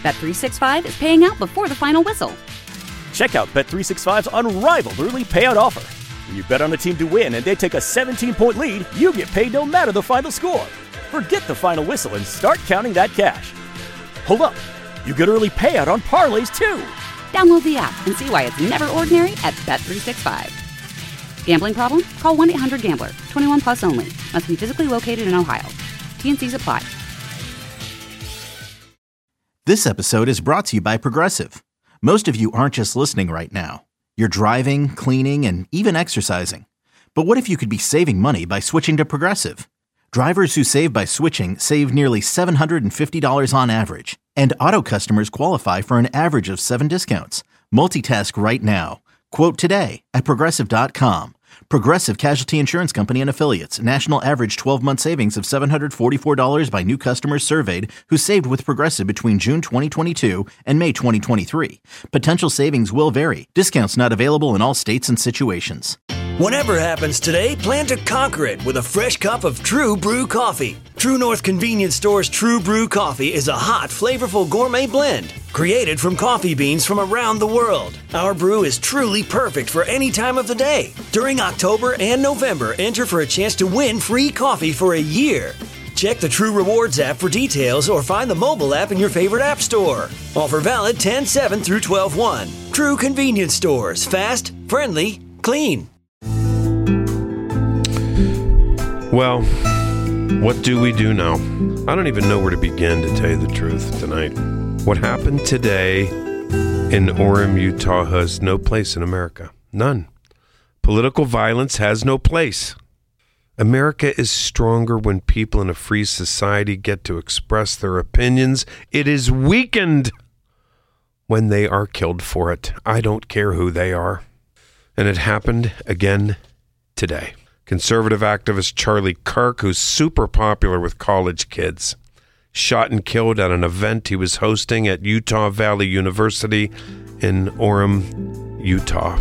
Bet365 is paying out before the final whistle. Check out Bet365's unrivaled early payout offer. When you bet on a team to win and they take a 17-point lead, you get paid no matter the final score. Forget the final whistle and start counting that cash. Hold up. You get early payout on parlays, too. Download the app and see why it's never ordinary at Bet365. Gambling problem? Call 1-800-GAMBLER. 21 plus only. Must be physically located in Ohio. T&Cs apply. This episode is brought to you by Progressive. Most of you aren't just listening right now. You're driving, cleaning, and even exercising. But what if you could be saving money by switching to Progressive? Drivers who save by switching save nearly $750 on average. And auto customers qualify for an average of 7 discounts. Multitask right now. Quote today at Progressive.com. Progressive Casualty Insurance Company and Affiliates. National average 12-month savings of $744 by new customers surveyed who saved with Progressive between June 2022 and May 2023. Potential savings will vary. Discounts not available in all states and situations. Whatever happens today, plan to conquer it with a fresh cup of True Brew coffee. True North Convenience Store's True Brew coffee is a hot, flavorful gourmet blend created from coffee beans from around the world. Our brew is truly perfect for any time of the day. During October and November, enter for a chance to win free coffee for a year. Check the True Rewards app for details or find the mobile app in your favorite app store. Offer valid 10/7 through 12/1. True Convenience Stores. Fast, friendly, clean. Well, what do we do now? I don't even know where to begin, to tell you the truth, tonight. What happened today in Orem, Utah has no place in America. None. Political violence has no place. America is stronger when people in a free society get to express their opinions. It is weakened when they are killed for it. I don't care who they are. And it happened again today. Conservative activist Charlie Kirk, who's super popular with college kids, shot and killed at an event he was hosting at Utah Valley University in Orem, Utah.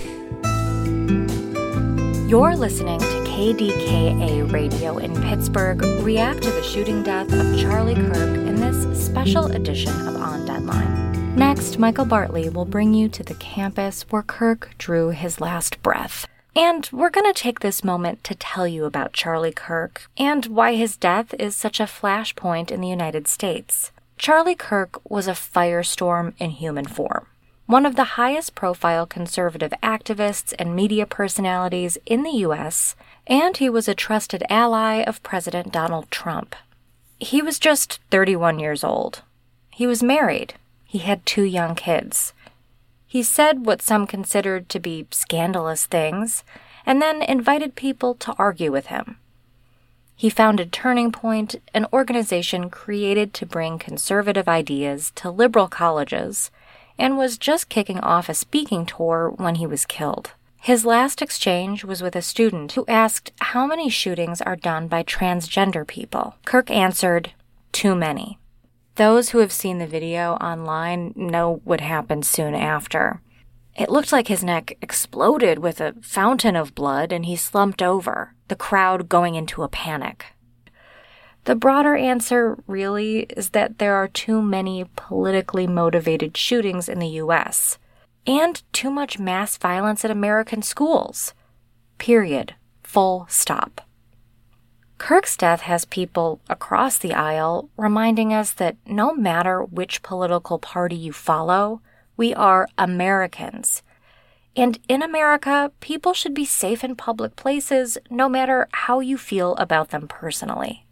You're listening to KDKA Radio in Pittsburgh. React to the shooting death of Charlie Kirk in this special edition of On Deadline. Next, Michael Bartley will bring you to the campus where Kirk drew his last breath. And we're going to take this moment to tell you about Charlie Kirk and why his death is such a flashpoint in the United States. Charlie Kirk was a firestorm in human form, one of the highest profile conservative activists and media personalities in the U.S., and he was a trusted ally of President Donald Trump. He was just 31 years old. He was married. He had 2 young kids. He said what some considered to be scandalous things, and then invited people to argue with him. He founded Turning Point, an organization created to bring conservative ideas to liberal colleges, and was just kicking off a speaking tour when he was killed. His last exchange was with a student who asked how many shootings are done by transgender people. Kirk answered, "Too many." Those who have seen the video online know what happened soon after. It looked like his neck exploded with a fountain of blood and he slumped over, the crowd going into a panic. The broader answer, really, is that there are too many politically motivated shootings in the U.S. and too much mass violence at American schools. Period. Full stop. Kirk's death has people across the aisle reminding us that no matter which political party you follow, we are Americans. And in America, people should be safe in public places no matter how you feel about them personally.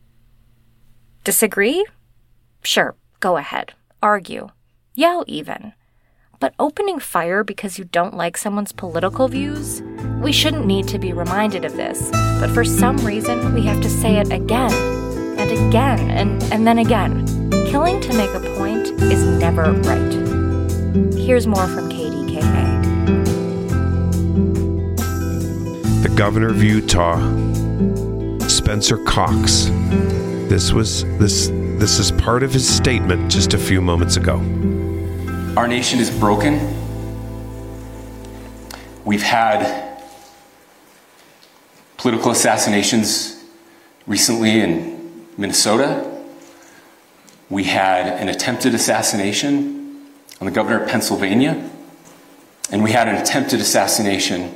Disagree? Sure, go ahead. Argue. Yell even. But opening fire because you don't like someone's political views? We shouldn't need to be reminded of this, but for some reason we have to say it again, and again, and then again. Killing to make a point is never right. Here's more from KDKA. The governor of Utah, Spencer Cox. This is part of his statement just a few moments ago. Our nation is broken. We've had political assassinations recently in Minnesota. We had an attempted assassination on the governor of Pennsylvania, and we had an attempted assassination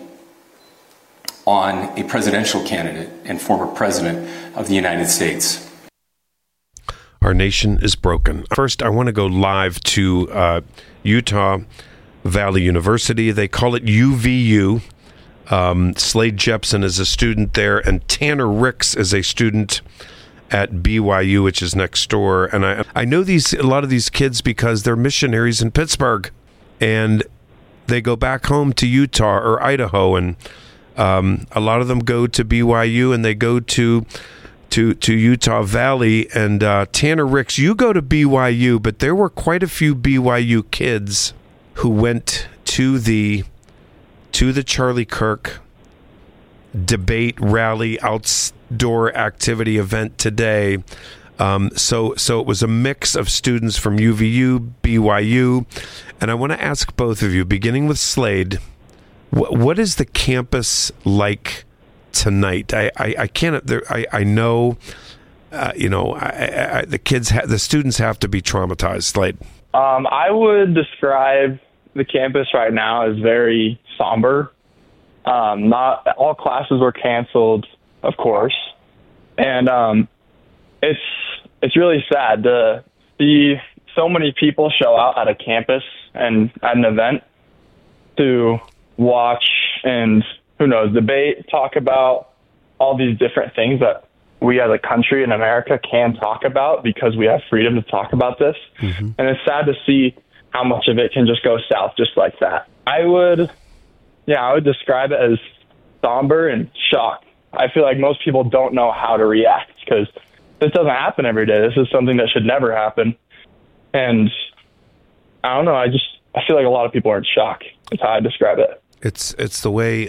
on a presidential candidate and former president of the United States. Our nation is broken. First, I want to go live to Utah Valley University. They call it UVU. Slade Jepson is a student there, and Tanner Ricks is a student at BYU, which is next door. And I know a lot of these kids because they're missionaries in Pittsburgh, and they go back home to Utah or Idaho, and a lot of them go to BYU, and they go to Utah Valley. And Tanner Ricks, you go to BYU, but there were quite a few BYU kids who went to the Charlie Kirk debate rally outdoor activity event today. So it was a mix of students from UVU, BYU, and I want to ask both of you, beginning with Slade, what is the campus like tonight? I can't. I know. The students have to be traumatized. Slade. I would describe the campus right now as very somber. Not all classes were canceled, of course, and it's really sad to see so many people show out at a campus and at an event to watch and, who knows, debate, talk about all these different things that we as a country in America can talk about because we have freedom to talk about this. Mm-hmm. And it's sad to see how much of it can just go south just like that. I would describe it as somber and shocked. I feel like most people don't know how to react because this doesn't happen every day. This is something that should never happen. And I don't know. I feel like a lot of people are in shock. That's how I describe it. It's the way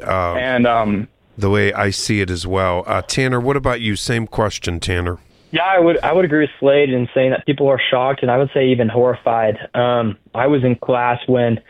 the way I see it as well. Tanner, what about you? Same question, Tanner. Yeah, I would agree with Slade in saying that people are shocked, and I would say even horrified. I was in class when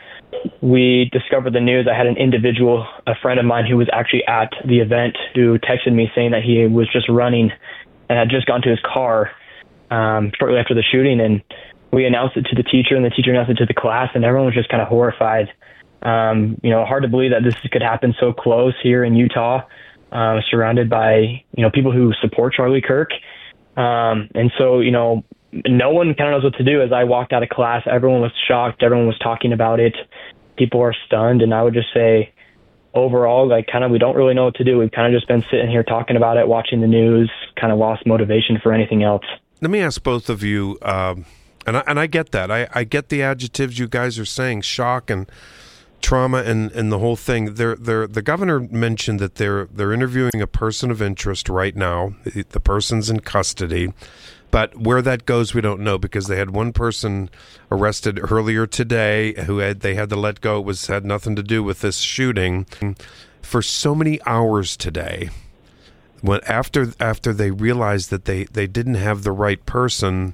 we discovered the news. I had an individual, a friend of mine who was actually at the event, who texted me saying that he was just running and had just gone to his car shortly after the shooting, and we announced it to the teacher, and the teacher announced it to the class, and everyone was just kind of horrified. Hard to believe that this could happen so close here in Utah, surrounded by, people who support Charlie Kirk. And so, no one kind of knows what to do. As I walked out of class, everyone was shocked. Everyone was talking about it. People are stunned. And I would just say overall, we don't really know what to do. We've kind of just been sitting here talking about it, watching the news, kind of lost motivation for anything else. Let me ask both of you, and I get that. I get the adjectives you guys are saying, shock and trauma and the whole thing. The governor mentioned that they're interviewing a person of interest right now. The person's in custody, but where that goes, we don't know, because they had one person arrested earlier today they had to let go. It had nothing to do with this shooting. For so many hours today, when after they realized that they didn't have the right person,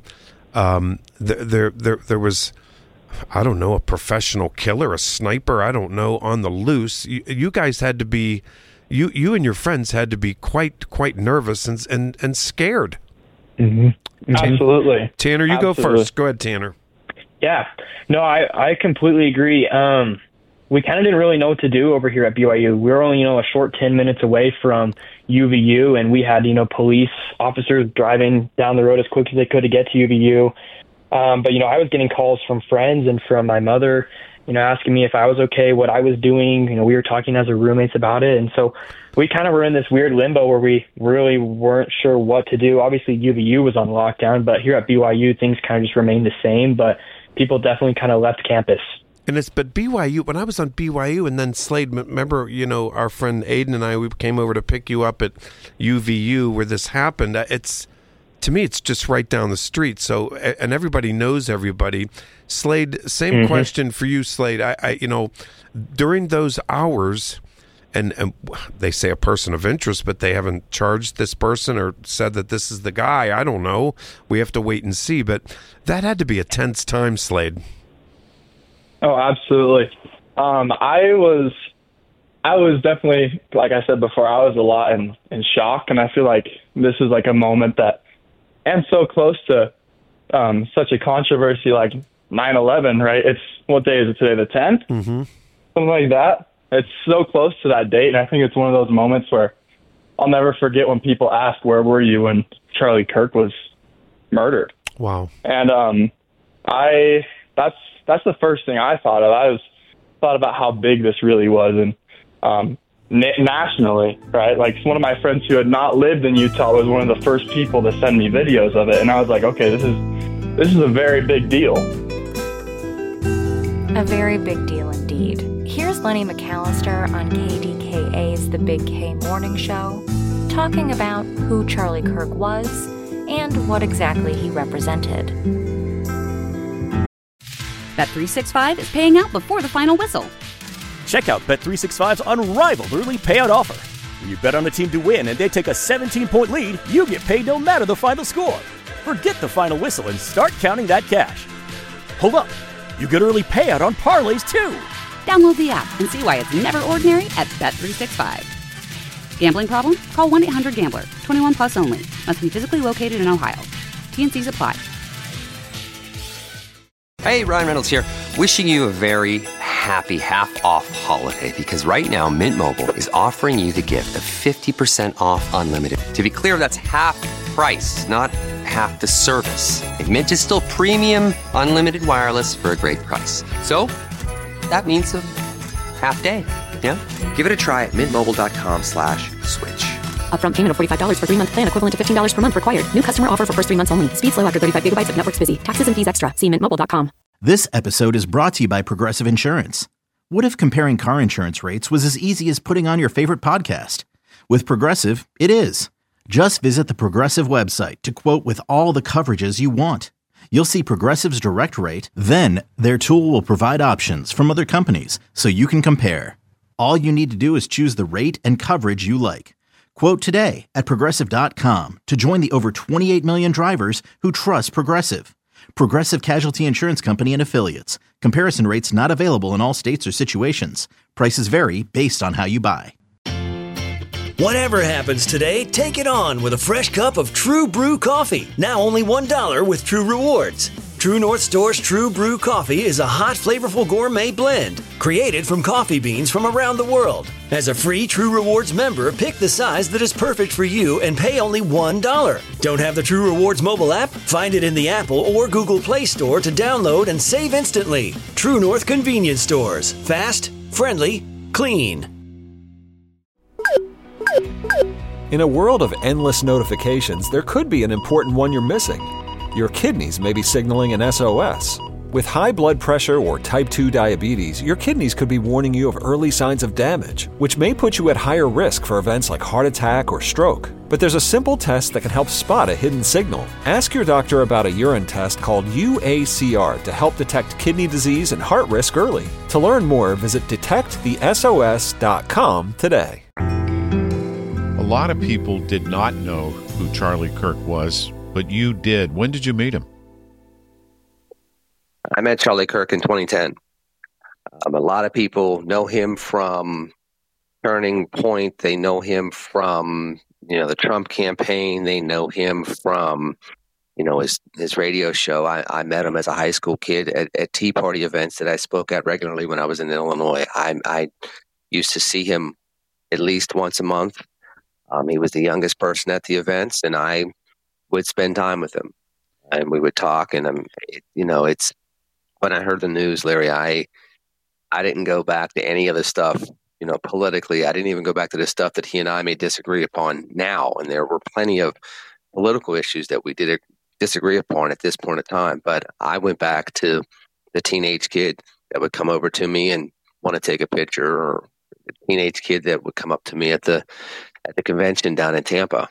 there was, I don't know, a professional killer, a sniper, I don't know, on the loose. You guys had to be, you and your friends had to be quite nervous and scared. Mm-hmm. Absolutely. Tanner, you go first. Go ahead, Tanner. Yeah. No, I completely agree. We kind of didn't really know what to do over here at BYU. We were only, a short 10 minutes away from UVU, and we had, police officers driving down the road as quick as they could to get to UVU. But I was getting calls from friends and from my mother, asking me if I was okay, what I was doing. We were talking as roommates about it. And so we kind of were in this weird limbo where we really weren't sure what to do. Obviously, UVU was on lockdown, but here at BYU, things kind of just remained the same. But people definitely kind of left campus. But BYU, when I was on BYU, and then Slade, remember, our friend Aiden and I, we came over to pick you up at UVU where this happened. To me, it's just right down the street. So, and everybody knows everybody. Slade, same question for you, Slade. I during those hours, and they say a person of interest, but they haven't charged this person or said that this is the guy. I don't know. We have to wait and see. But that had to be a tense time, Slade. Oh, absolutely. I was definitely, like I said before, I was a lot in shock, and I feel like this is like a moment that I'm so close to such a controversy like 9/11, right? It's, what day is it today? The 10th? Mm-hmm. Something like that. It's so close to that date, and I think it's one of those moments where I'll never forget when people ask, where were you when Charlie Kirk was murdered? Wow. And that's the first thing I thought of. I thought about how big this really was, and nationally, right? Like, one of my friends who had not lived in Utah was one of the first people to send me videos of it, and I was like, okay, this is a very big deal. A very big deal indeed. Here's Lenny McAllister on KDKA's The Big K Morning Show, talking about who Charlie Kirk was and what exactly he represented. Bet365 is paying out before the final whistle. Check out Bet365's unrivaled early payout offer. When you bet on a team to win and they take a 17-point lead, you get paid no matter the final score. Forget the final whistle and start counting that cash. Hold up. You get early payout on parlays, too. Download the app and see why it's never ordinary at Bet365. Gambling problem? Call 1-800-GAMBLER. 21 plus only. Must be physically located in Ohio. T&Cs apply. Hey, Ryan Reynolds here. Wishing you a very happy half-off holiday, because right now Mint Mobile is offering you the gift of 50% off unlimited. To be clear, that's half price, not half the service. And Mint is still premium unlimited wireless for a great price. So that means a half day. Yeah? Give it a try at mintmobile.com/switch. Upfront payment of $45 for 3-month plan, equivalent to $15 per month required. New customer offer for first 3 months only. Speed slow after 35 gigabytes if network's busy. Taxes and fees extra. See mintmobile.com. This episode is brought to you by Progressive Insurance. What if comparing car insurance rates was as easy as putting on your favorite podcast? With Progressive, it is. Just visit the Progressive website to quote with all the coverages you want. You'll see Progressive's direct rate, then their tool will provide options from other companies so you can compare. All you need to do is choose the rate and coverage you like. Quote today at Progressive.com to join the over 28 million drivers who trust Progressive. Progressive Casualty Insurance Company and Affiliates. Comparison rates not available in all states or situations. Prices vary based on how you buy. Whatever happens today, take it on with a fresh cup of True Brew coffee. Now only $1 with True Rewards. True North Store's True Brew coffee is a hot, flavorful gourmet blend created from coffee beans from around the world. As a free True Rewards member, pick the size that is perfect for you and pay only $1. Don't have the True Rewards mobile app? Find it in the Apple or Google Play Store to download and save instantly. True North Convenience Stores. Fast, friendly, clean. In a world of endless notifications, there could be an important one you're missing. Your kidneys may be signaling an SOS. With high blood pressure or type 2 diabetes, your kidneys could be warning you of early signs of damage, which may put you at higher risk for events like heart attack or stroke. But there's a simple test that can help spot a hidden signal. Ask your doctor about a urine test called UACR to help detect kidney disease and heart risk early. To learn more, visit detectthesos.com today. A lot of people did not know who Charlie Kirk was, but you did. When did you meet him? I met Charlie Kirk in 2010. A lot of people know him from Turning Point. They know him from, the Trump campaign. They know him from, his radio show. I met him as a high school kid at Tea Party events that I spoke at regularly when I was in Illinois. I used to see him at least once a month. He was the youngest person at the events, and I would spend time with him, and we would talk. And it's when I heard the news, Larry, I didn't go back to any of the stuff, politically. I didn't even go back to the stuff that he and I may disagree upon now. And there were plenty of political issues that we did disagree upon at this point in time. But I went back to the teenage kid that would come over to me and want to take a picture, or the teenage kid that would come up to me at the convention down in Tampa.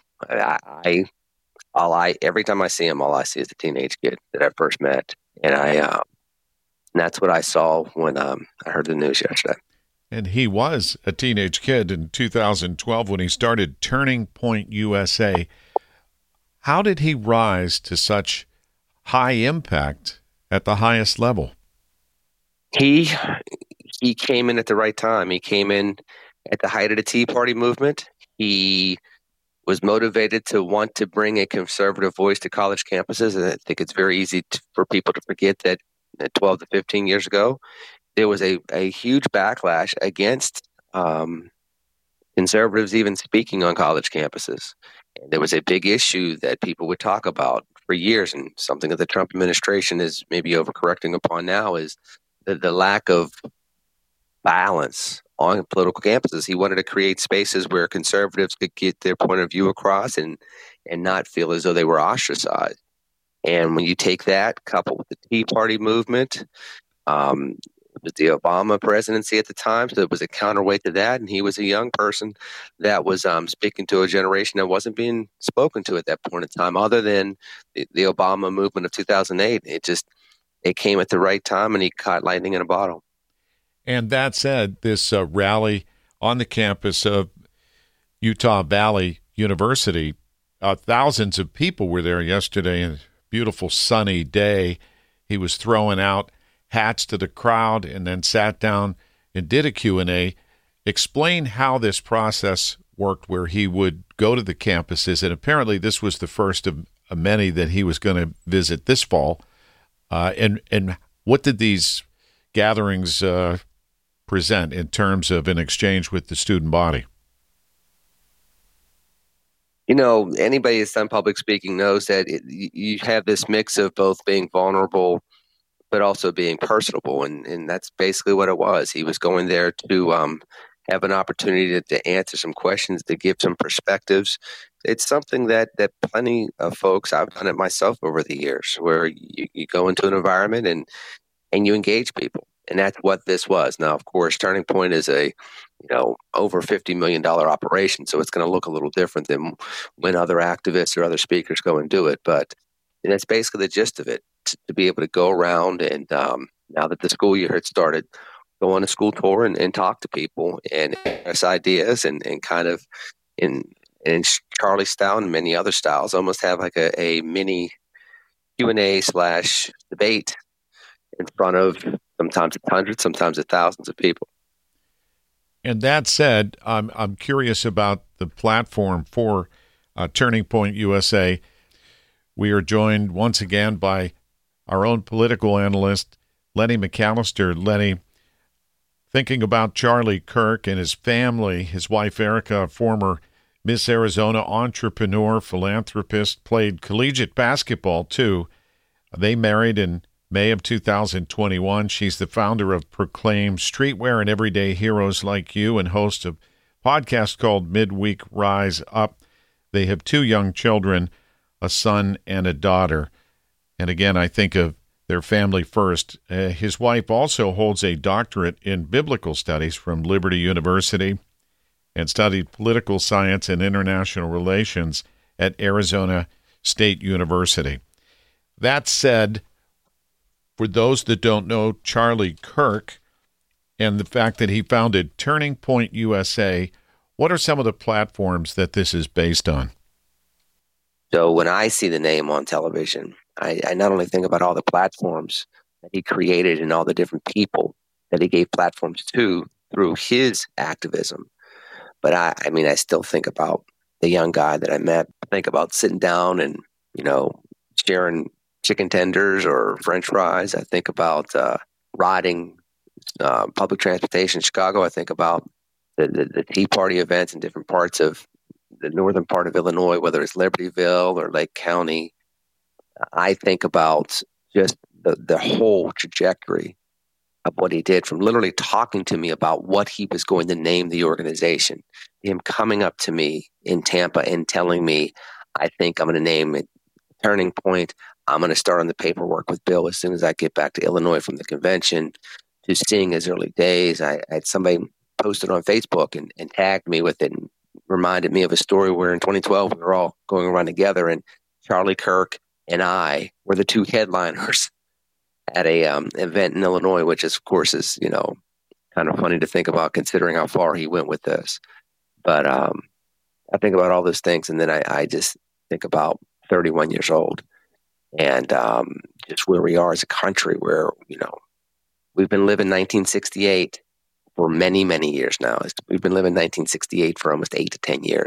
Every time I see him, all I see is the teenage kid that I first met. And that's what I saw when I heard the news yesterday. And he was a teenage kid in 2012 when he started Turning Point USA. How did he rise to such high impact at the highest level? He came in at the right time. He came in at the height of the Tea Party movement. He was motivated to want to bring a conservative voice to college campuses. And I think it's very easy for people to forget that 12 to 15 years ago, there was a huge backlash against conservatives even speaking on college campuses. And there was a big issue that people would talk about for years, and something that the Trump administration is maybe overcorrecting upon now is the lack of balance on political campuses. He wanted to create spaces where conservatives could get their point of view across and not feel as though they were ostracized. And when you take that, coupled with the Tea Party movement, it was the Obama presidency at the time, so it was a counterweight to that. And he was a young person that was speaking to a generation that wasn't being spoken to at that point in time, other than the Obama movement of 2008. It came at the right time, and he caught lightning in a bottle. And that said, this rally on the campus of Utah Valley University, thousands of people were there yesterday, a beautiful sunny day. He was throwing out hats to the crowd and then sat down and did a Q&A. Explain how this process worked, where he would go to the campuses, and apparently this was the first of many that he was going to visit this fall. And what did these gatherings present in terms of an exchange with the student body? Anybody that's done public speaking knows that you have this mix of both being vulnerable but also being personable, and that's basically what it was. He was going there to have an opportunity to answer some questions, to give some perspectives. It's something that plenty of folks, I've done it myself over the years, where you go into an environment and you engage people. And that's what this was. Now, of course, Turning Point is a over $50 million operation, so it's going to look a little different than when other activists or other speakers go and do it. But that's basically the gist of it, to be able to go around and now that the school year had started, go on a school tour and talk to people and express ideas and kind of in Charlie style and many other styles, almost have like a mini Q&A / debate in front of sometimes hundreds, sometimes thousands of people. And that said, I'm curious about the platform for Turning Point USA. We are joined once again by our own political analyst, Lenny McAllister. Lenny, thinking about Charlie Kirk and his family, his wife Erica, former Miss Arizona entrepreneur, philanthropist, played collegiate basketball too. They married in May of 2021. She's the founder of Proclaim Streetwear and Everyday Heroes Like You, and host of a podcast called Midweek Rise Up. They have 2 young children, a son and a daughter. And again, I think of their family first. His wife also holds a doctorate in biblical studies from Liberty University and studied political science and international relations at Arizona State University. That said, for those that don't know Charlie Kirk and the fact that he founded Turning Point USA, what are some of the platforms that this is based on? So when I see the name on television, I not only think about all the platforms that he created and all the different people that he gave platforms to through his activism, but I still think about the young guy that I met. I think about sitting down and, sharing chicken tenders or French fries. I think about riding public transportation in Chicago. I think about the Tea Party events in different parts of the northern part of Illinois, whether it's Libertyville or Lake County. I think about just the whole trajectory of what he did, from literally talking to me about what he was going to name the organization, him coming up to me in Tampa and telling me, I think I'm going to name it Turning Point. I'm going to start on the paperwork with Bill as soon as I get back to Illinois from the convention, to seeing his early days. I had somebody posted on Facebook and tagged me with it and reminded me of a story where in 2012 we were all going around together, and Charlie Kirk and I were the 2 headliners at a event in Illinois, which is, of course, is kind of funny to think about considering how far he went with this. But I think about all those things, and then I just think about 31 years old and just where we are as a country, where we've been living 1968 for many, many years now. We've been living 1968 for almost 8 to 10 years.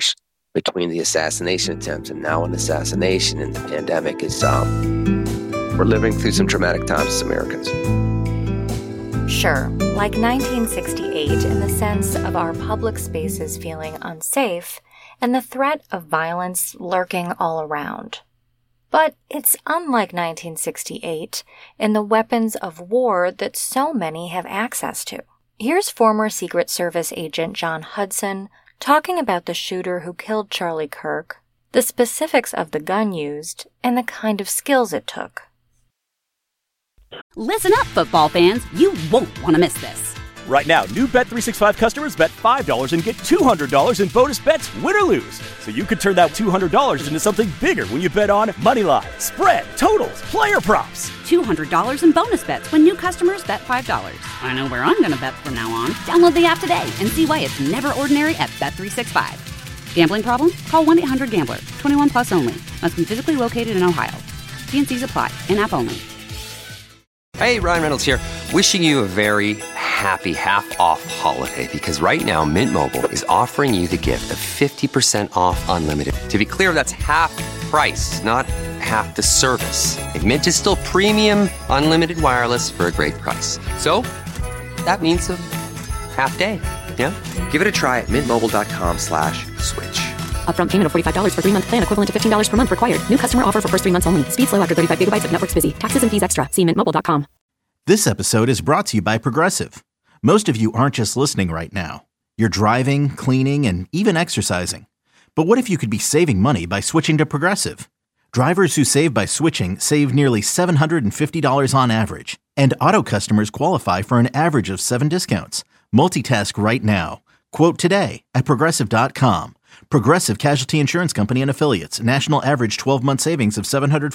between the assassination attempt and now an assassination and the pandemic is we're living through some traumatic times as Americans. Sure, like 1968 in the sense of our public spaces feeling unsafe and the threat of violence lurking all around. But it's unlike 1968 in the weapons of war that so many have access to. Here's former Secret Service agent John Hudson talking about the shooter who killed Charlie Kirk, the specifics of the gun used, and the kind of skills it took. Listen up, football fans. You won't want to miss this. Right now, new Bet365 customers bet $5 and get $200 in bonus bets, win or lose. So you could turn that $200 into something bigger when you bet on moneyline, spread, totals, player props. $200 in bonus bets when new customers bet $5. I know where I'm going to bet from now on. Download the app today and see why it's never ordinary at Bet365. Gambling problem? Call 1-800-GAMBLER. 21 plus only. Must be physically located in Ohio. T&Cs apply. In-app only. Hey, Ryan Reynolds here. Wishing you a very happy half-off holiday because right now Mint Mobile is offering you the gift of 50% off unlimited. To be clear, that's half price, not half the service. And Mint is still premium unlimited wireless for a great price. So that means a half day. Yeah? Give it a try at mintmobile.com/switch. Upfront payment of $45 for 3-month plan equivalent to $15 per month required. New customer offer for first 3 months only. Speed slow after 35 gigabytes if network's busy. Taxes and fees extra. See mintmobile.com. This episode is brought to you by Progressive. Most of you aren't just listening right now. You're driving, cleaning, and even exercising. But what if you could be saving money by switching to Progressive? Drivers who save by switching save nearly $750 on average. And auto customers qualify for an average of 7 discounts. Multitask right now. Quote today at Progressive.com. Progressive Casualty Insurance Company and Affiliates. National average 12-month savings of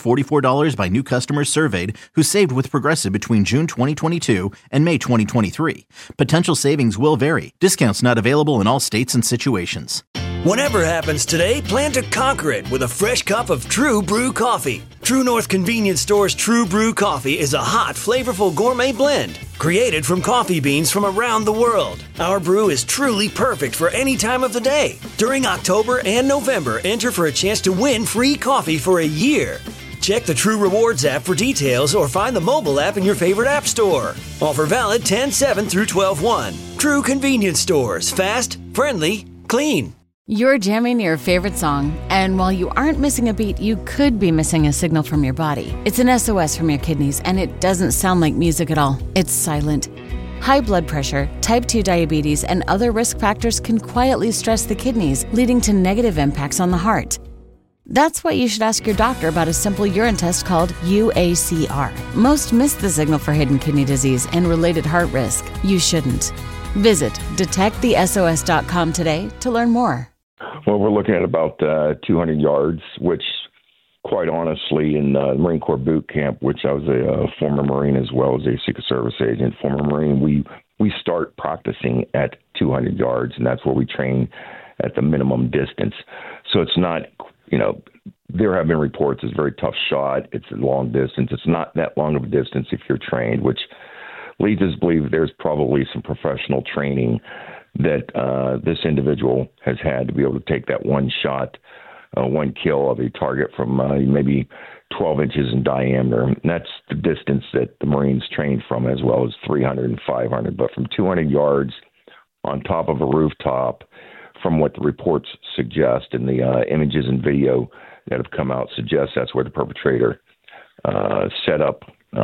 $744 by new customers surveyed who saved with Progressive between June 2022 and May 2023. Potential savings will vary. Discounts not available in all states and situations. Whatever happens today, plan to conquer it with a fresh cup of True Brew coffee. True North Convenience Store's True Brew coffee is a hot, flavorful gourmet blend created from coffee beans from around the world. Our brew is truly perfect for any time of the day. During October and November, enter for a chance to win free coffee for a year. Check the True Rewards app for details or find the mobile app in your favorite app store. Offer valid 10/7 through 12/1. True Convenience Stores. Fast, friendly, clean. You're jamming your favorite song, and while you aren't missing a beat, you could be missing a signal from your body. It's an SOS from your kidneys, and it doesn't sound like music at all. It's silent. High blood pressure, type 2 diabetes, and other risk factors can quietly stress the kidneys, leading to negative impacts on the heart. That's why you should ask your doctor about a simple urine test called UACR. Most miss the signal for hidden kidney disease and related heart risk. You shouldn't. Visit detectthesos.com today to learn more. Well, we're looking at about 200 yards, which, quite honestly, in the Marine Corps boot camp, which I was a former Marine as well as a Secret Service agent, former Marine, we start practicing at 200 yards, and that's where we train at the minimum distance. So it's not, there have been reports it's a very tough shot. It's a long distance. It's not that long of a distance if you're trained, which leads us to believe there's probably some professional training that this individual has had to be able to take that one shot, one kill of a target from maybe 12 inches in diameter. And that's the distance that the Marines train from, as well as 300 and 500. But from 200 yards on top of a rooftop, from what the reports suggest and the images and video that have come out suggest that's where the perpetrator set up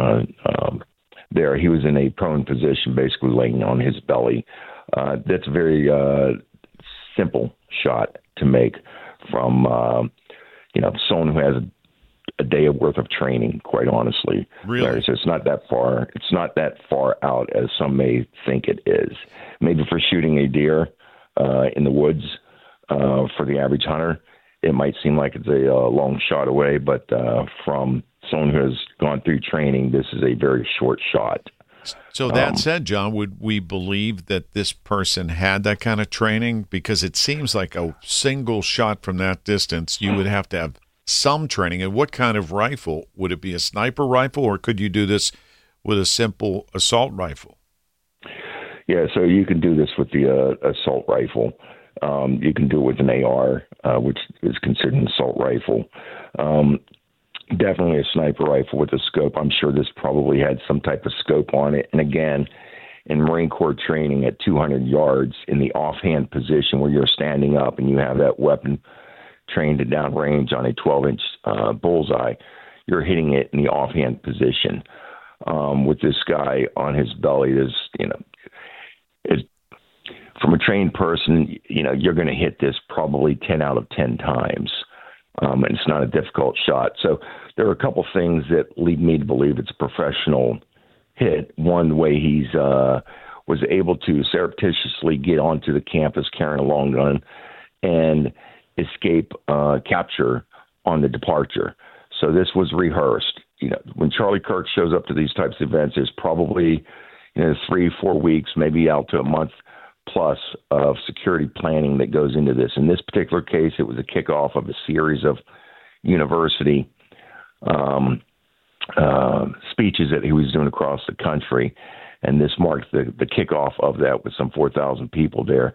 there. He was in a prone position, basically laying on his belly. That's a very simple shot to make from, someone who has a day of worth of training, quite honestly. Really? Larry, so it's not that far. It's not that far out as some may think it is. Maybe for shooting a deer in the woods for the average hunter, it might seem like it's a long shot away, but from someone who has gone through training, this is a very short shot. So that said, John, would we believe that this person had that kind of training? Because it seems like a single shot from that distance, you would have to have some training. And what kind of rifle? Would it be a sniper rifle, or could you do this with a simple assault rifle? Yeah, so you can do this with the assault rifle. You can do it with an AR, which is considered an assault rifle. Definitely a sniper rifle with a scope. I'm sure this probably had some type of scope on it. And again, in Marine Corps training at 200 yards in the offhand position where you're standing up and you have that weapon trained to downrange on a 12-inch bullseye, you're hitting it in the offhand position. With this guy on his belly, from a trained person, you're going to hit this probably 10 out of 10 times. And it's not a difficult shot. So there are a couple things that lead me to believe it's a professional hit. One, the way he's was able to surreptitiously get onto the campus carrying a long gun and escape capture on the departure. So this was rehearsed. When Charlie Kirk shows up to these types of events, there's probably 3-4 weeks, maybe out to a month plus of security planning that goes into this. In this particular case, it was a kickoff of a series of university speeches that he was doing across the country, and this marked the kickoff of that with some 4,000 people there.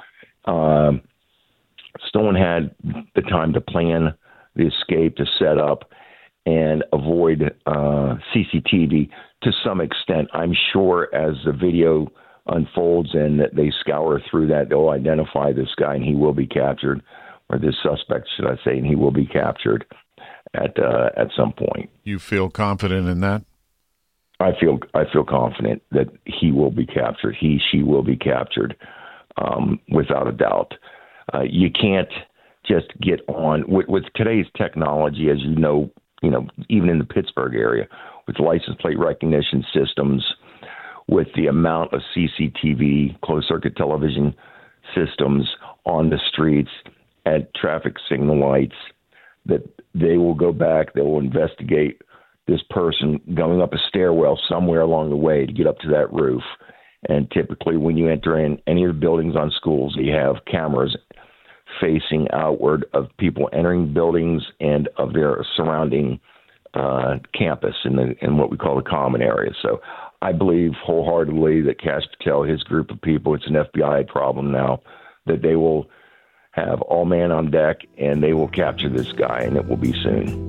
Stone had the time to plan the escape, to set up and avoid CCTV to some extent. I'm sure as the video unfolds and that they scour through that, they'll identify this guy and he will be captured, or this suspect, should I say, and he will be captured at some point. You feel confident in that? I feel confident that he will be captured. She will be captured, without a doubt. You can't just get on with today's technology, as you know, even in the Pittsburgh area, with license plate recognition systems, with the amount of CCTV, closed-circuit television systems on the streets at traffic signal lights, that they will go back, they will investigate this person going up a stairwell somewhere along the way to get up to that roof. And typically when you enter in any of the buildings on schools, you have cameras facing outward of people entering buildings and of their surrounding campus in what we call the common area. So I believe wholeheartedly that Kash Patel, his group of people, it's an FBI problem now, that they will have all man on deck and they will capture this guy, and it will be soon.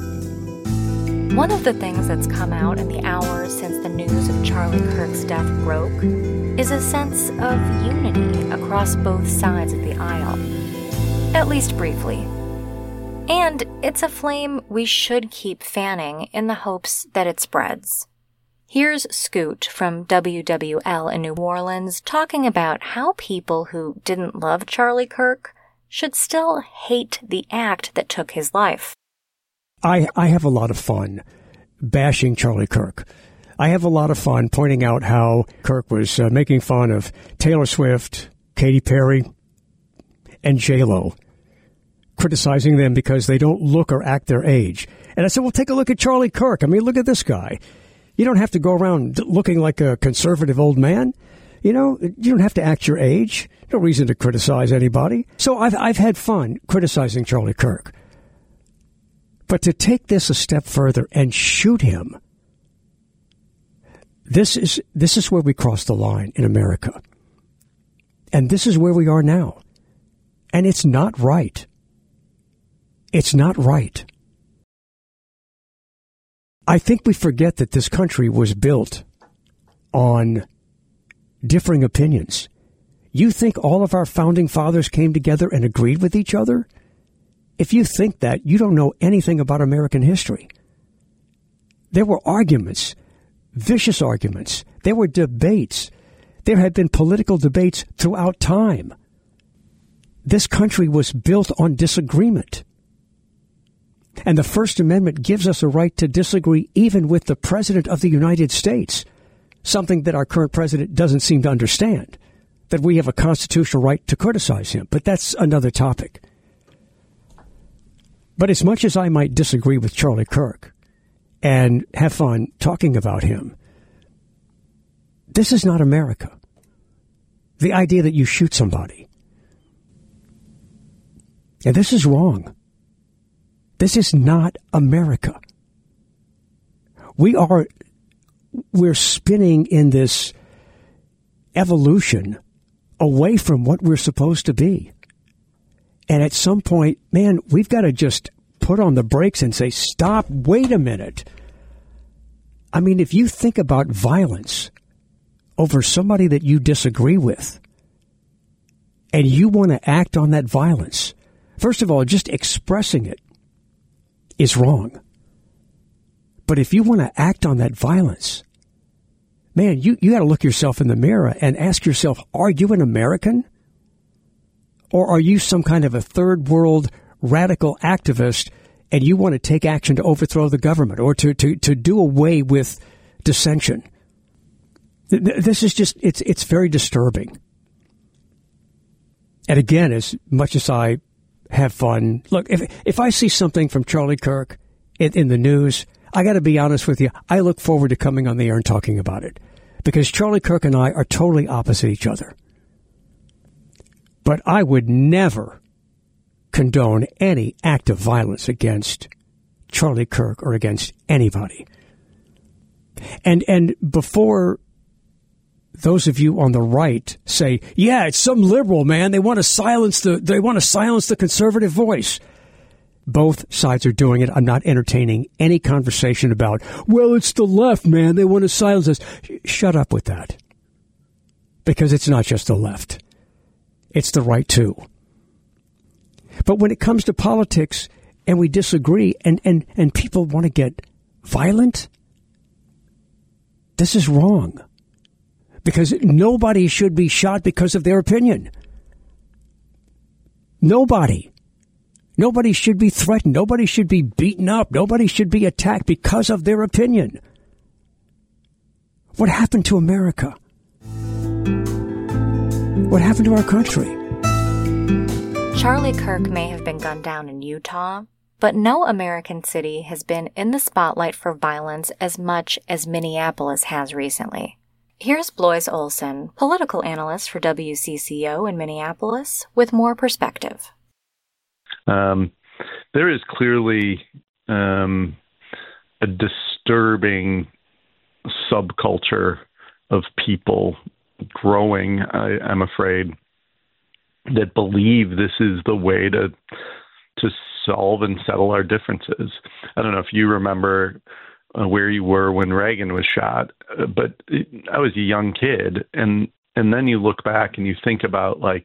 One of the things that's come out in the hours since the news of Charlie Kirk's death broke is a sense of unity across both sides of the aisle, at least briefly. And it's a flame we should keep fanning in the hopes that it spreads. Here's Scoot from WWL in New Orleans talking about how people who didn't love Charlie Kirk should still hate the act that took his life. I have a lot of fun bashing Charlie Kirk. I have a lot of fun pointing out how Kirk was making fun of Taylor Swift, Katy Perry, and J-Lo, criticizing them because they don't look or act their age. And I said, well, take a look at Charlie Kirk. I mean, look at this guy. You don't have to go around looking like a conservative old man. You don't have to act your age. No reason to criticize anybody. So I've had fun criticizing Charlie Kirk. But to take this a step further and shoot him, this is where we cross the line in America. And this is where we are now. And it's not right. It's not right. I think we forget that this country was built on differing opinions. You think all of our founding fathers came together and agreed with each other? If you think that, you don't know anything about American history. There were arguments, vicious arguments. There were debates. There had been political debates throughout time. This country was built on disagreement. And the First Amendment gives us a right to disagree even with the President of the United States, something that our current president doesn't seem to understand, that we have a constitutional right to criticize him. But that's another topic. But as much as I might disagree with Charlie Kirk and have fun talking about him, this is not America. The idea that you shoot somebody. And this is wrong. This is not America. We're spinning in this evolution away from what we're supposed to be. And at some point, man, we've got to just put on the brakes and say, stop, wait a minute. I mean, if you think about violence over somebody that you disagree with, and you want to act on that violence, first of all, just expressing it is wrong. But if you want to act on that violence, man, you got to look yourself in the mirror and ask yourself, are you an American? Or are you some kind of a third world radical activist and you want to take action to overthrow the government or to do away with dissension? This is just, it's very disturbing. And again, as much as I have fun, look, if I see something from Charlie Kirk in the news, I got to be honest with you, I look forward to coming on the air and talking about it. Because Charlie Kirk and I are totally opposite each other. But I would never condone any act of violence against Charlie Kirk or against anybody. And before those of you on the right say, yeah, it's some liberal, man, they want to silence the conservative voice. Both sides are doing it. I'm not entertaining any conversation about, well, it's the left, man, they want to silence us. Shut up with that. Because it's not just the left. It's the right too. But when it comes to politics and we disagree and people want to get violent, this is wrong. Because nobody should be shot because of their opinion. Nobody. Nobody should be threatened. Nobody should be beaten up. Nobody should be attacked because of their opinion. What happened to America? What happened to our country? Charlie Kirk may have been gunned down in Utah, but no American city has been in the spotlight for violence as much as Minneapolis has recently. Here's Blois Olson, political analyst for WCCO in Minneapolis, with more perspective. There is clearly a disturbing subculture of people growing, I'm afraid, that believe this is the way to solve and settle our differences. I don't know if you remember where you were when Reagan was shot, but I was a young kid, and then you look back and you think about like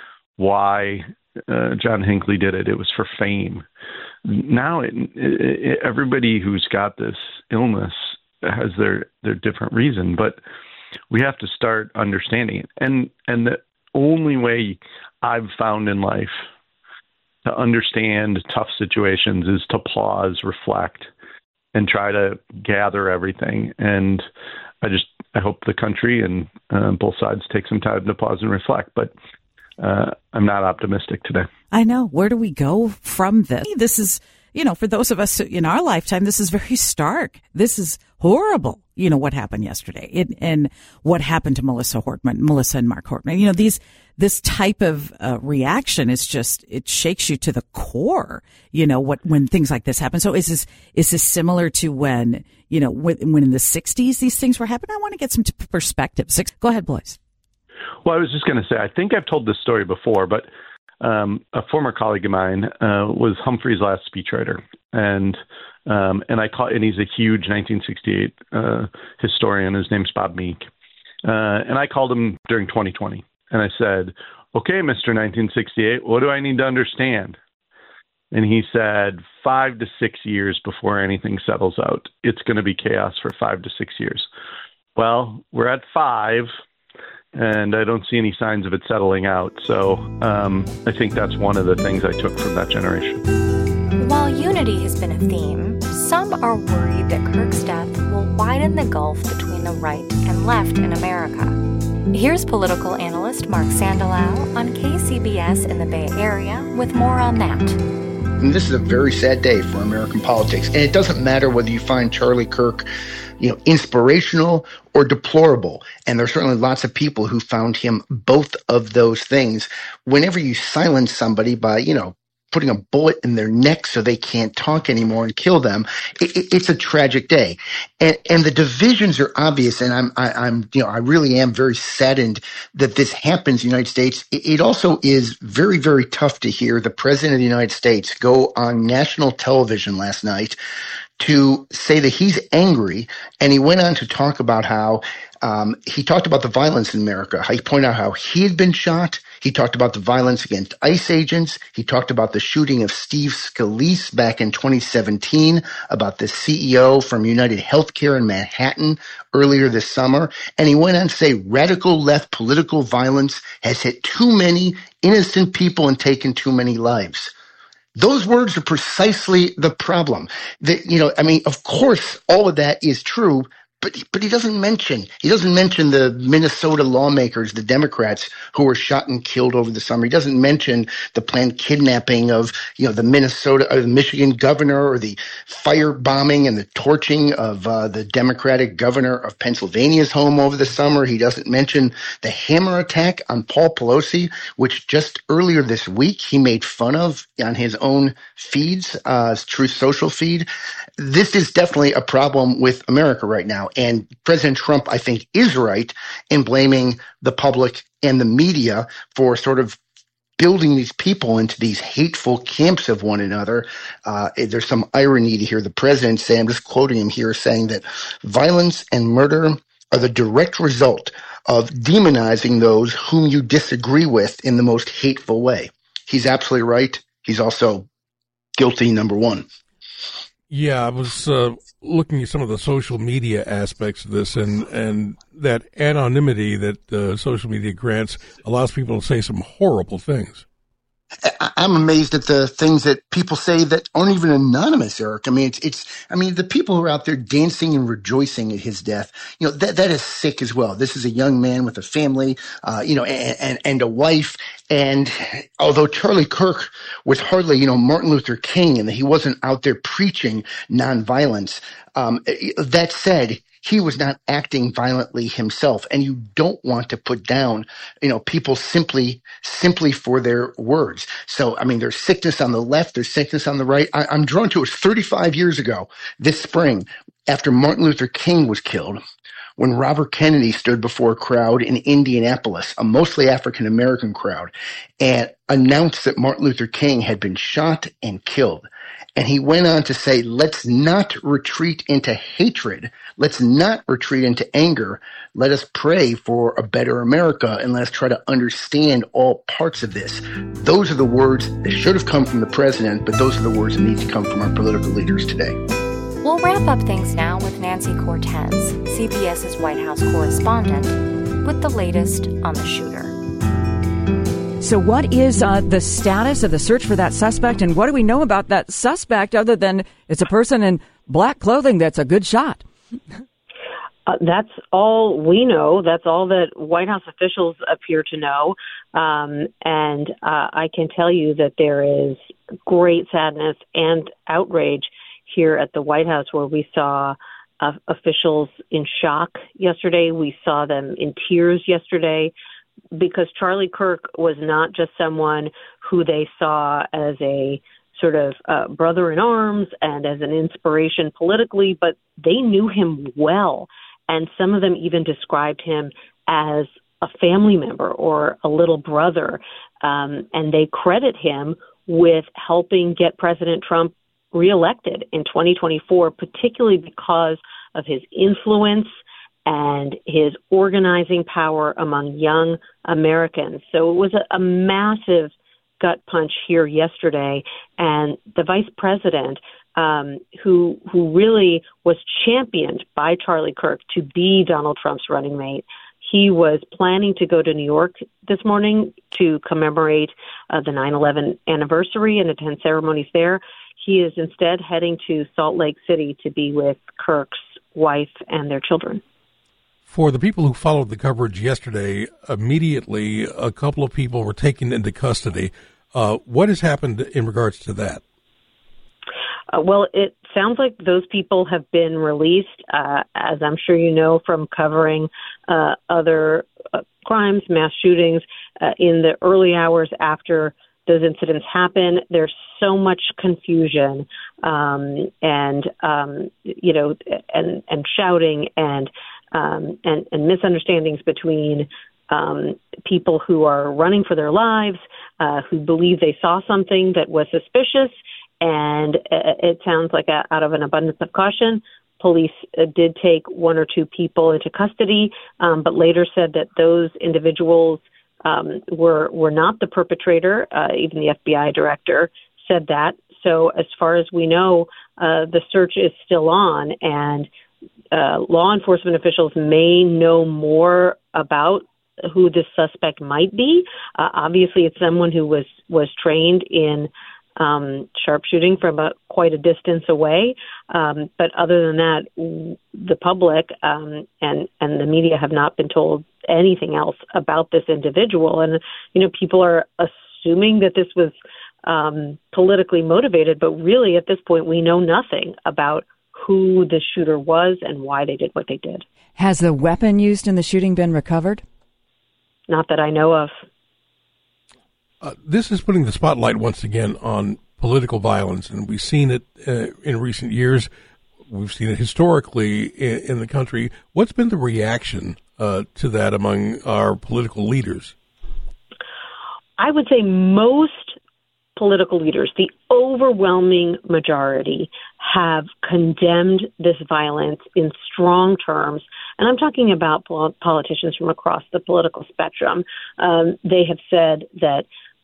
why John Hinckley did it. It was for fame. Now everybody who's got this illness has their different reason, but we have to start understanding it. And the only way I've found in life to understand tough situations is to pause, reflect, and try to gather everything. And I hope the country and both sides take some time to pause and reflect. But I'm not optimistic today. I know. Where do we go from this? This is, for those of us in our lifetime, this is very stark. This is horrible. What happened yesterday and what happened to Melissa and Mark Hortman. This type of reaction is just, it shakes you to the core, when things like this happen. So is this similar to when in the 60s these things were happening? I want to get some perspective. Go ahead, Blois. Well, I was just going to say, I think I've told this story before, but a former colleague of mine was Humphrey's last speechwriter, and he's a huge 1968 historian. His name's Bob Meek, and I called him during 2020, and I said, "Okay, Mr. 1968, what do I need to understand?" And he said, 5 to 6 years before anything settles out. It's going to be chaos for 5 to 6 years. Well, we're at 5. And I don't see any signs of it settling out. So I think that's one of the things I took from that generation. While unity has been a theme, some are worried that Kirk's death will widen the gulf between the right and left in America. Here's political analyst Mark Sandelau on KCBS in the Bay Area with more on that. And this is a very sad day for American politics. And it doesn't matter whether you find Charlie Kirk inspirational or deplorable. And there's certainly lots of people who found him both of those things. Whenever you silence somebody by, putting a bullet in their neck so they can't talk anymore and kill them. It's a tragic day, and the divisions are obvious. And I really am very saddened that this happens in the United States. It also is very, very tough to hear the President of the United States go on national television last night to say that he's angry, and he went on to talk about how he talked about the violence in America. He pointed out how he had been shot. He talked about the violence against ICE agents. He talked about the shooting of Steve Scalise back in 2017, about the CEO from United Healthcare in Manhattan earlier this summer. And he went on to say radical left political violence has hit too many innocent people and taken too many lives. Those words are precisely the problem. Of course, all of that is true, but he doesn't mention the Minnesota lawmakers, the Democrats who were shot and killed over the summer. He doesn't mention the planned kidnapping of the Michigan governor, or the firebombing and the torching of the Democratic governor of Pennsylvania's home over the summer. He doesn't mention the hammer attack on Paul Pelosi, which just earlier this week he made fun of on his own feeds, Truth Social feed. This is definitely a problem with America right now. And President Trump, I think, is right in blaming the public and the media for sort of building these people into these hateful camps of one another. There's some irony to hear the president say, I'm just quoting him here, saying that violence and murder are the direct result of demonizing those whom you disagree with in the most hateful way. He's absolutely right. He's also guilty, number one. Yeah, I was looking at some of the social media aspects of this, and that anonymity that social media grants allows people to say some horrible things. I'm amazed at the things that people say that aren't even anonymous, Eric. I mean, the people who are out there dancing and rejoicing at his death, that is sick as well. This is a young man with a family, and a wife. And although Charlie Kirk was hardly, Martin Luther King, and that he wasn't out there preaching nonviolence, that said, he was not acting violently himself, and you don't want to put down, people simply for their words. So, there's sickness on the left, there's sickness on the right. I'm drawn to it. 35 years ago this spring, after Martin Luther King was killed, when Robert Kennedy stood before a crowd in Indianapolis, a mostly African-American crowd, and announced that Martin Luther King had been shot and killed. And he went on to say, let's not retreat into hatred. Let's not retreat into anger. Let us pray for a better America, and let us try to understand all parts of this. Those are the words that should have come from the president, but those are the words that need to come from our political leaders today. We'll wrap up things now with Nancy Cortez, CBS's White House correspondent, with the latest on the shooter. So what is the status of the search for that suspect, and what do we know about that suspect other than it's a person in black clothing that's a good shot? That's all we know. That's all that White House officials appear to know. And I can tell you that there is great sadness and outrage here at the White House, where we saw officials in shock yesterday. We saw them in tears yesterday, because Charlie Kirk was not just someone who they saw as a sort of brother in arms and as an inspiration politically, but they knew him well. And some of them even described him as a family member or a little brother. And they credit him with helping get President Trump reelected in 2024, particularly because of his influence and his organizing power among young Americans. So it was a massive gut punch here yesterday. And the vice president, who really was championed by Charlie Kirk to be Donald Trump's running mate, he was planning to go to New York this morning to commemorate the 9/11 anniversary and attend ceremonies there. He is instead heading to Salt Lake City to be with Kirk's wife and their children. For the people who followed the coverage yesterday, immediately a couple of people were taken into custody. What has happened in regards to that? Well, it sounds like those people have been released, as I'm sure you know from covering other crimes, mass shootings, in the early hours after those incidents happen. There's so much confusion and shouting and misunderstandings between people who are running for their lives, who believe they saw something that was suspicious. And it sounds like out of an abundance of caution, police did take one or two people into custody, but later said that those individuals were not the perpetrator. Even the FBI director said that. So as far as we know, the search is still on, and law enforcement officials may know more about who this suspect might be. Obviously, it's someone who was trained in sharpshooting from quite a distance away. But other than that, the public and the media have not been told anything else about this individual. And, people are assuming that this was politically motivated, but really at this point, we know nothing about who the shooter was and why they did what they did. Has the weapon used in the shooting been recovered? Not that I know of. This is putting the spotlight once again on political violence, and we've seen it in recent years. We've seen it historically in the country. What's been the reaction to that among our political leaders? I would say most political leaders, the overwhelming majority, have condemned this violence in strong terms. And I'm talking about politicians from across the political spectrum. They have said that,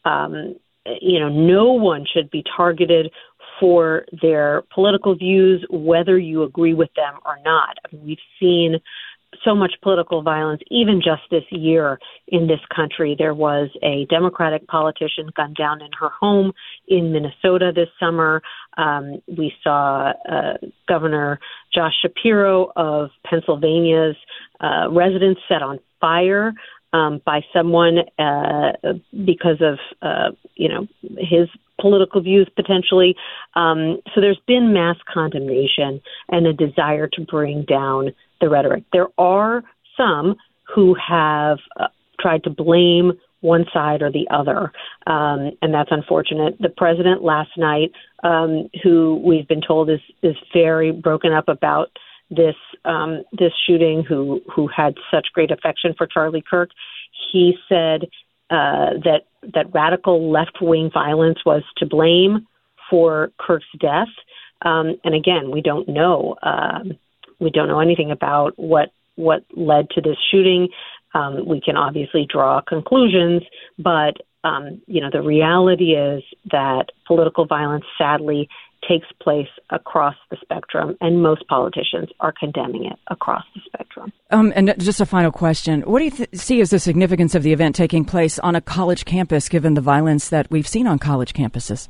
no one should be targeted for their political views, whether you agree with them or not. I mean, we've seen so much political violence, even just this year in this country. There was a Democratic politician gunned down in her home in Minnesota this summer. We saw Governor Josh Shapiro of Pennsylvania's residence set on fire by someone because of, his political views potentially. So there's been mass condemnation and a desire to bring down the rhetoric. There are some who have tried to blame one side or the other, and that's unfortunate. The president last night, who we've been told is very broken up about this shooting, who had such great affection for Charlie Kirk, he said that radical left-wing violence was to blame for Kirk's death. And again, we don't know. We don't know anything about what led to this shooting. We can obviously draw conclusions, but the reality is that political violence, sadly, takes place across the spectrum, and most politicians are condemning it across the spectrum. And just a final question. What do you see as the significance of the event taking place on a college campus, given the violence that we've seen on college campuses?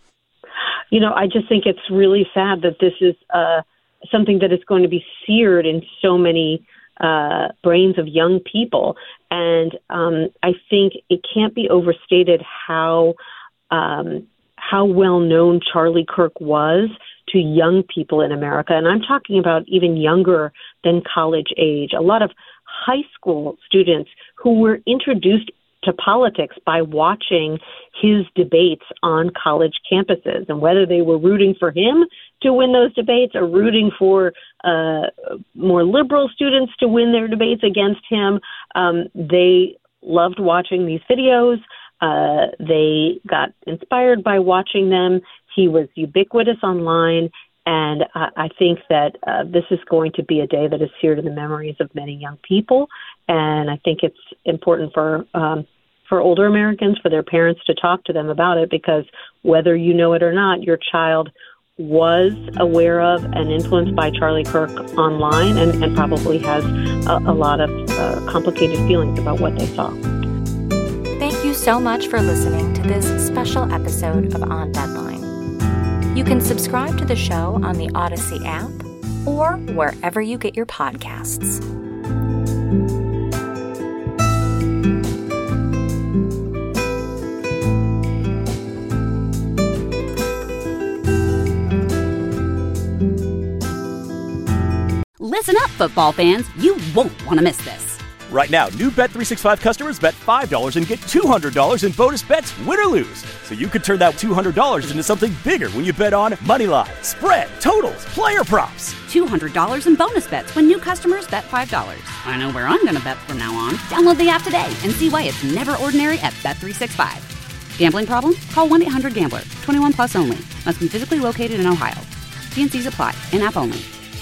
I just think it's really sad that this is something that is going to be seared in so many brains of young people. And I think it can't be overstated how well-known Charlie Kirk was to young people in America. And I'm talking about even younger than college age. A lot of high school students who were introduced to politics by watching his debates on college campuses, and whether they were rooting for him to win those debates or rooting for more liberal students to win their debates against him, they loved watching these videos. They got inspired by watching them. He was ubiquitous online, and I think that this is going to be a day that is seared in the memories of many young people. And I think it's important for older Americans, for their parents to talk to them about it, because whether you know it or not, your child was aware of and influenced by Charlie Kirk online, and probably has a lot of complicated feelings about what they saw. Thank you so much for listening to this special episode of On Deadline. You can subscribe to the show on the Odyssey app or wherever you get your podcasts. Listen up, football fans. You won't want to miss this. Right now, new Bet365 customers bet $5 and get $200 in bonus bets, win or lose. So you could turn that $200 into something bigger when you bet on moneyline, spread, totals, player props. $200 in bonus bets when new customers bet $5. I know where I'm going to bet from now on. Download the app today and see why it's never ordinary at Bet365. Gambling problem? Call 1-800-GAMBLER. 21 plus only. Must be physically located in Ohio. T&Cs apply. In-app only.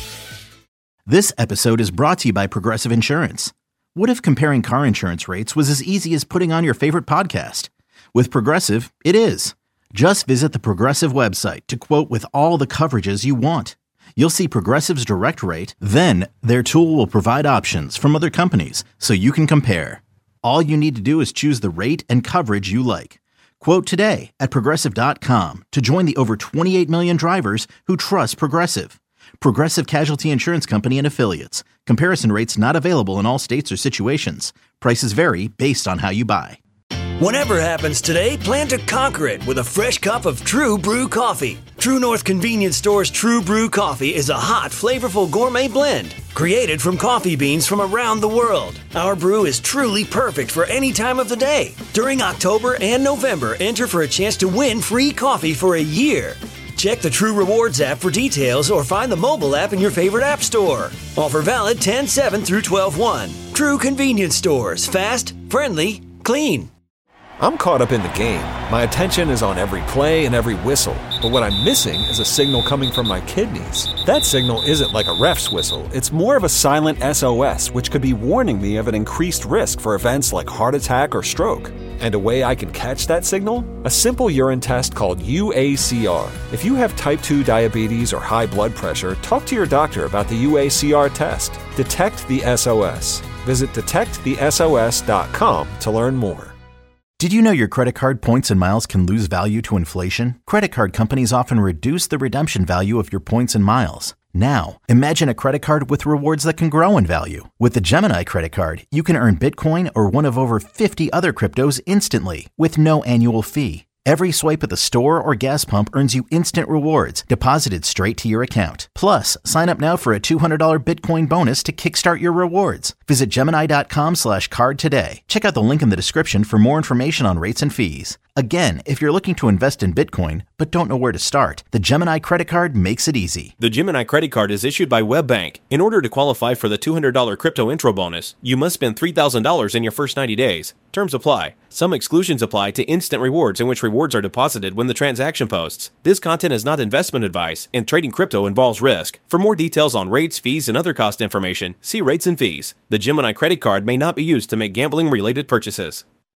This episode is brought to you by Progressive Insurance. What if comparing car insurance rates was as easy as putting on your favorite podcast? With Progressive, it is. Just visit the Progressive website to quote with all the coverages you want. You'll see Progressive's direct rate, then their tool will provide options from other companies so you can compare. All you need to do is choose the rate and coverage you like. Quote today at Progressive.com to join the over 28 million drivers who trust Progressive. Progressive Casualty Insurance Company and Affiliates. Comparison rates not available in all states or situations. Prices vary based on how you buy. Whatever happens today, plan to conquer it with a fresh cup of True Brew coffee. True North Convenience Store's True Brew coffee is a hot, flavorful gourmet blend created from coffee beans from around the world. Our brew is truly perfect for any time of the day. During October and November, enter for a chance to win free coffee for a year. Check the True Rewards app for details or find the mobile app in your favorite app store. Offer valid 10/7 through 12/1. True Convenience Stores. Fast, friendly, clean. I'm caught up in the game. My attention is on every play and every whistle. But what I'm missing is a signal coming from my kidneys. That signal isn't like a ref's whistle. It's more of a silent SOS, which could be warning me of an increased risk for events like heart attack or stroke. And a way I can catch that signal? A simple urine test called UACR. If you have type 2 diabetes or high blood pressure, talk to your doctor about the UACR test. Detect the SOS. Visit detectthesos.com to learn more. Did you know your credit card points and miles can lose value to inflation? Credit card companies often reduce the redemption value of your points and miles. Now, imagine a credit card with rewards that can grow in value. With the Gemini credit card, you can earn Bitcoin or one of over 50 other cryptos instantly with no annual fee. Every swipe at the store or gas pump earns you instant rewards deposited straight to your account. Plus, sign up now for a $200 Bitcoin bonus to kickstart your rewards. Visit Gemini.com/card today. Check out the link in the description for more information on rates and fees. Again, if you're looking to invest in Bitcoin but don't know where to start, the Gemini credit card makes it easy. The Gemini credit card is issued by WebBank. In order to qualify for the $200 crypto intro bonus, you must spend $3,000 in your first 90 days. Terms apply. Some exclusions apply to instant rewards, in which rewards are deposited when the transaction posts. This content is not investment advice, and trading crypto involves risk. For more details on rates, fees, and other cost information, see rates and fees. The Gemini credit card may not be used to make gambling-related purchases.